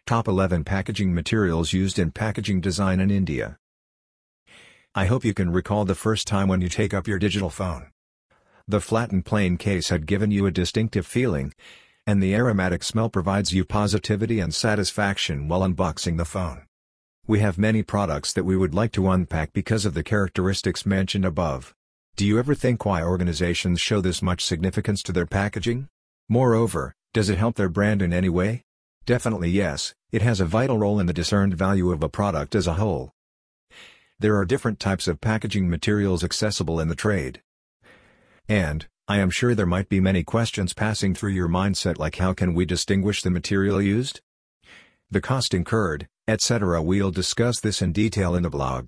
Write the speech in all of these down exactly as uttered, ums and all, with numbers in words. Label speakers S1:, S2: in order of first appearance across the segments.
S1: Top eleven Packaging Materials Used in Packaging Design in India. I hope you can recall the first time when you take up your digital phone. The flat and plain case had given you a distinctive feeling, and the aromatic smell provides you positivity and satisfaction while unboxing the phone. We have many products that we would like to unpack because of the characteristics mentioned above. Do you ever think why organizations show this much significance to their packaging? Moreover, does it help their brand in any way? Definitely yes, it has a vital role in the discerned value of a product as a whole. There are different types of packaging materials accessible in the trade. And, I am sure there might be many questions passing through your mindset like how can we distinguish the material used? The cost incurred, et cetera. We'll discuss this in detail in the blog.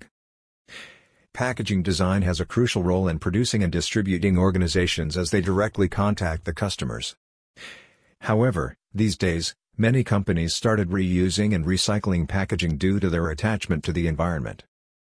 S1: Packaging design has a crucial role in producing and distributing organizations as they directly contact the customers. However, these days, many companies started reusing and recycling packaging due to their attachment to the environment.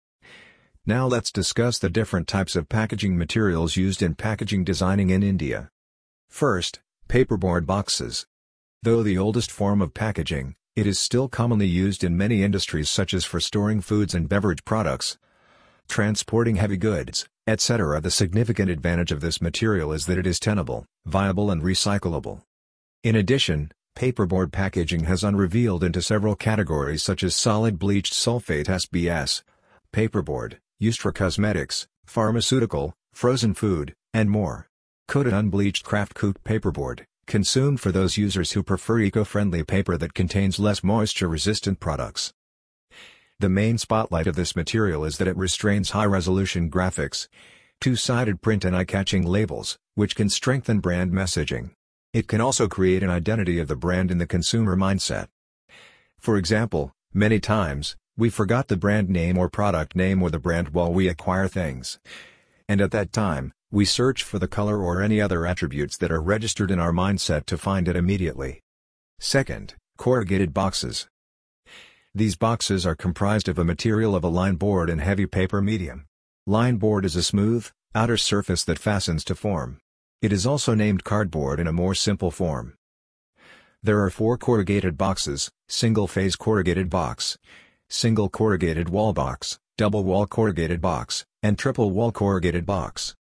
S1: Now let's discuss the different types of packaging materials used in packaging designing in India. First, paperboard boxes. Though the oldest form of packaging, it is still commonly used in many industries such as for storing foods and beverage products, transporting heavy goods, et cetera. The significant advantage of this material is that it is tenable, viable and recyclable. In addition, paperboard packaging has unrevealed into several categories such as solid bleached sulfate S B S, paperboard, used for cosmetics, pharmaceutical, frozen food, and more. Coated unbleached kraft coat paperboard, consumed for those users who prefer eco-friendly paper that contains less moisture-resistant products. The main spotlight of this material is that it restrains high-resolution graphics, two-sided print and eye-catching labels, which can strengthen brand messaging. It can also create an identity of the brand in the consumer mindset. For example, many times, we forgot the brand name or product name or the brand while we acquire things. And at that time, we search for the color or any other attributes that are registered in our mindset to find it immediately. Second, corrugated boxes. These boxes are comprised of a material of a line board and heavy paper medium. Line board is a smooth, outer surface that fastens to form. It is also named cardboard in a more simple form. There are four corrugated boxes: single-phase corrugated box, single corrugated wall box, double wall corrugated box, and triple wall corrugated box.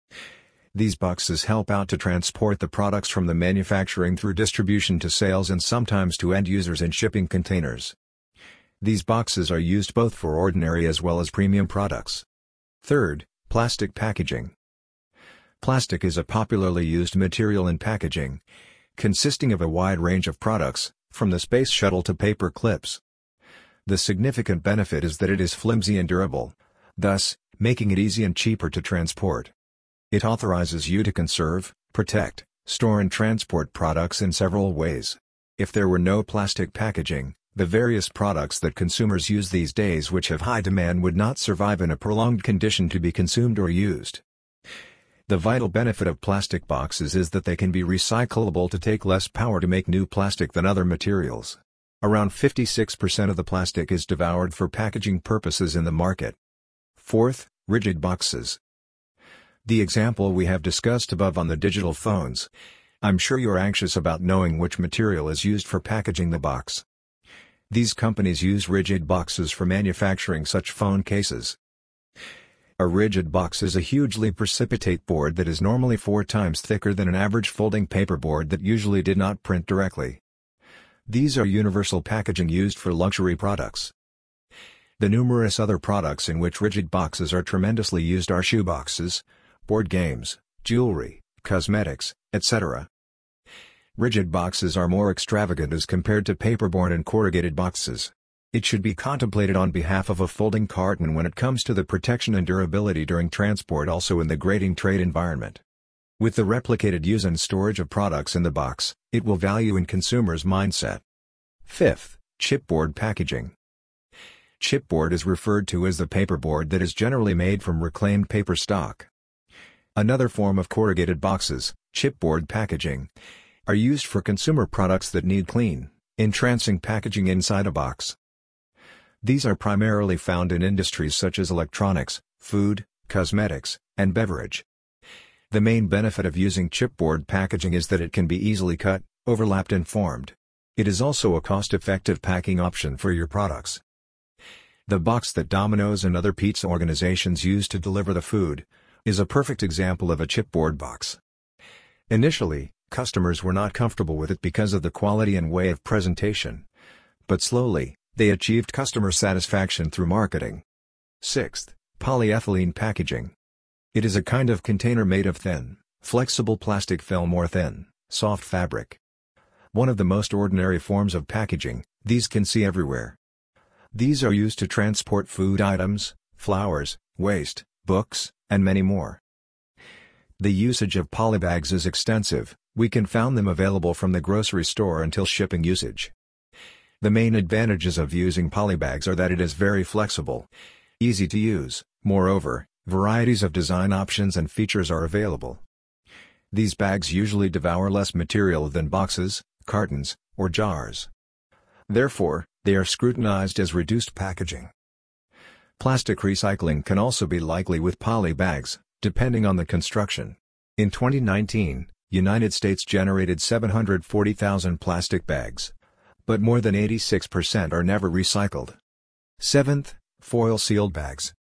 S1: These boxes help out to transport the products from the manufacturing through distribution to sales and sometimes to end users in shipping containers. These boxes are used both for ordinary as well as premium products. Third, plastic packaging. Plastic is a popularly used material in packaging, consisting of a wide range of products, from the space shuttle to paper clips. The significant benefit is that it is flimsy and durable, thus, making it easy and cheaper to transport. It authorizes you to conserve, protect, store and transport products in several ways. If there were no plastic packaging, the various products that consumers use these days which have high demand would not survive in a prolonged condition to be consumed or used. The vital benefit of plastic boxes is that they can be recyclable to take less power to make new plastic than other materials. Around fifty-six percent of the plastic is devoured for packaging purposes in the market. Fourth, rigid boxes. The example we have discussed above on the digital phones. I'm sure you're anxious about knowing which material is used for packaging the box. These companies use rigid boxes for manufacturing such phone cases. A rigid box is a hugely precipitate board that is normally four times thicker than an average folding paper board that usually did not print directly. These are universal packaging used for luxury products. The numerous other products in which rigid boxes are tremendously used are shoeboxes, board games, jewelry, cosmetics, et cetera. Rigid boxes are more extravagant as compared to paperboard and corrugated boxes. It should be contemplated on behalf of a folding carton when it comes to the protection and durability during transport, also in the grading trade environment. With the replicated use and storage of products in the box, it will value in consumers' mindset. Fifth, chipboard packaging. Chipboard is referred to as the paperboard that is generally made from reclaimed paper stock. Another form of corrugated boxes, chipboard packaging, are used for consumer products that need clean, entrancing packaging inside a box. These are primarily found in industries such as electronics, food, cosmetics, and beverage. The main benefit of using chipboard packaging is that it can be easily cut, overlapped and formed. It is also a cost-effective packing option for your products. The box that Domino's and other pizza organizations use to deliver the food is a perfect example of a chipboard box. Initially, customers were not comfortable with it because of the quality and way of presentation. But slowly, they achieved customer satisfaction through marketing. Sixth, polyethylene packaging. It is a kind of container made of thin, flexible plastic film or thin, soft fabric. One of the most ordinary forms of packaging, these can see everywhere. These are used to transport food items, flowers, waste, books, and many more. The usage of polybags is extensive. We can find them available from the grocery store until shipping usage. The main advantages of using polybags are that it is very flexible, easy to use. Moreover, varieties of design options and features are available. These bags usually devour less material than boxes, cartons, or jars. Therefore, they are scrutinized as reduced packaging. Plastic recycling can also be likely with poly bags, depending on the construction. In twenty nineteen, United States generated seven hundred forty thousand plastic bags. But more than eighty-six percent are never recycled. Seventh, foil-sealed bags.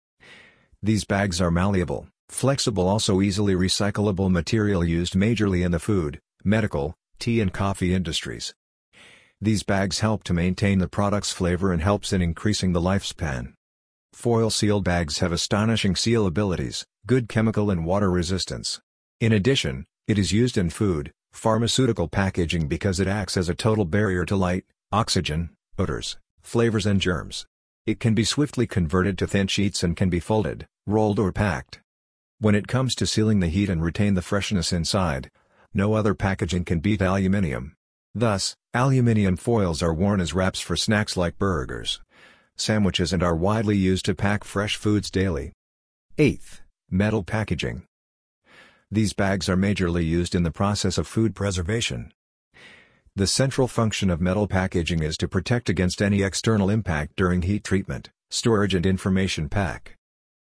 S1: These bags are malleable, flexible, also easily recyclable material used majorly in the food, medical, tea and coffee industries. These bags help to maintain the product's flavor and helps in increasing the lifespan. Foil-sealed bags have astonishing seal abilities, good chemical and water resistance. In addition, it is used in food, pharmaceutical packaging because it acts as a total barrier to light, oxygen, odors, flavors and germs. It can be swiftly converted to thin sheets and can be folded, rolled or packed. When it comes to sealing the heat and retain the freshness inside, no other packaging can beat aluminum. Thus, aluminum foils are worn as wraps for snacks like burgers, sandwiches and are widely used to pack fresh foods daily. Eighth, metal packaging. These bags are majorly used in the process of food preservation. The central function of metal packaging is to protect against any external impact during heat treatment, storage and information pack.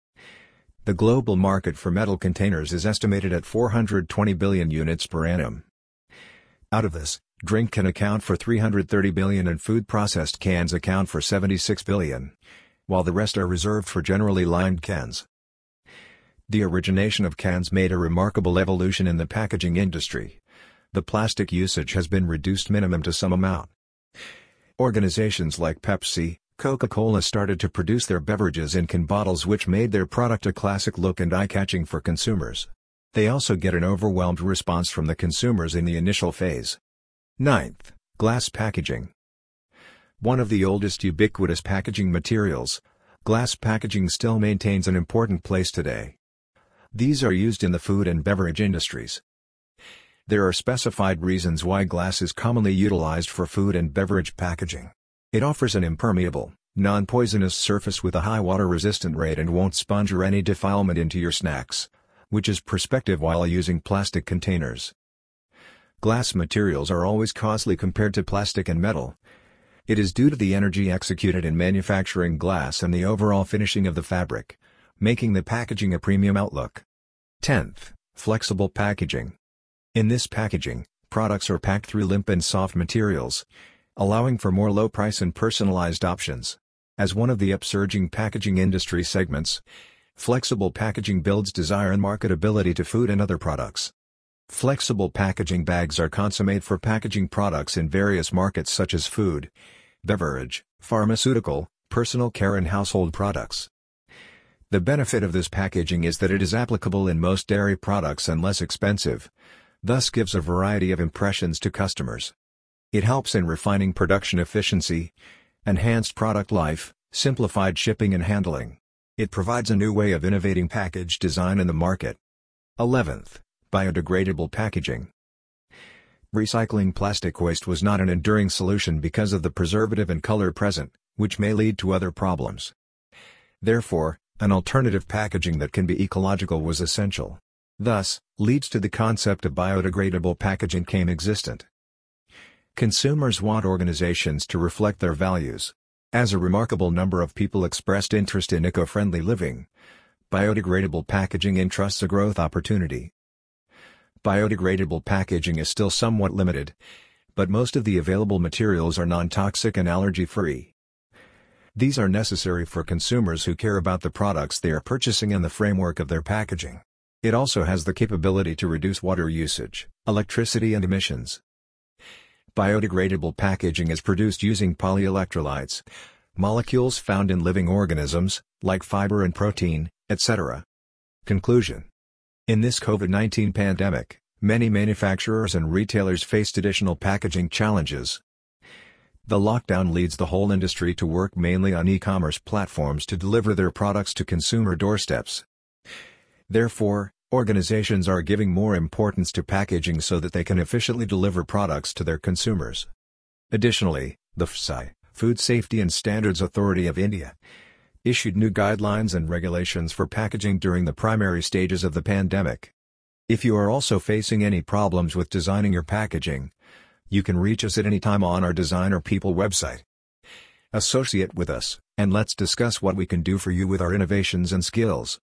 S1: The global market for metal containers is estimated at four hundred twenty billion units per annum. Out of this, drink can account for three hundred thirty billion and food processed cans account for seventy-six billion, while the rest are reserved for generally lined cans. The origination of cans made a remarkable evolution in the packaging industry. The plastic usage has been reduced minimum to some amount. Organizations like Pepsi, Coca-Cola started to produce their beverages in can bottles, which made their product a classic look and eye-catching for consumers. They also get an overwhelmed response from the consumers in the initial phase. Ninth, glass packaging. One of the oldest ubiquitous packaging materials, glass packaging still maintains an important place today. These are used in the food and beverage industries. There are specified reasons why glass is commonly utilized for food and beverage packaging. It offers an impermeable, non-poisonous surface with a high water-resistant rate and won't sponge or any defilement into your snacks, which is prospective while using plastic containers. Glass materials are always costly compared to plastic and metal. It is due to the energy executed in manufacturing glass and the overall finishing of the fabric, making the packaging a premium outlook. Tenth, flexible packaging. In this packaging, products are packed through limp and soft materials, allowing for more low price and personalized options. As one of the upsurging packaging industry segments, flexible packaging builds desire and marketability to food and other products. Flexible packaging bags are consummate for packaging products in various markets such as food, beverage, pharmaceutical, personal care and household products. The benefit of this packaging is that it is applicable in most dairy products and less expensive, thus gives a variety of impressions to customers. It helps in refining production efficiency, enhanced product life, simplified shipping and handling. It provides a new way of innovating package design in the market. Eleventh, biodegradable packaging. Recycling plastic waste was not an enduring solution because of the preservative and color present, which may lead to other problems. Therefore, an alternative packaging that can be ecological was essential. Thus, leads to the concept of biodegradable packaging came existent. Consumers want organizations to reflect their values. As a remarkable number of people expressed interest in eco-friendly living, biodegradable packaging entrusts a growth opportunity. Biodegradable packaging is still somewhat limited, but most of the available materials are non-toxic and allergy-free. These are necessary for consumers who care about the products they are purchasing and the framework of their packaging. It also has the capability to reduce water usage, electricity and emissions. Biodegradable packaging is produced using polyelectrolytes, molecules found in living organisms, like fiber and protein, et cetera. Conclusion. In this COVID nineteen pandemic, many manufacturers and retailers faced additional packaging challenges. The lockdown leads the whole industry to work mainly on e-commerce platforms to deliver their products to consumer doorsteps. Therefore, organizations are giving more importance to packaging so that they can efficiently deliver products to their consumers. Additionally, the F S I, Food Safety and Standards Authority of India, issued new guidelines and regulations for packaging during the primary stages of the pandemic. If you are also facing any problems with designing your packaging, you can reach us at any time on our Designer People website. Associate with us, and let's discuss what we can do for you with our innovations and skills.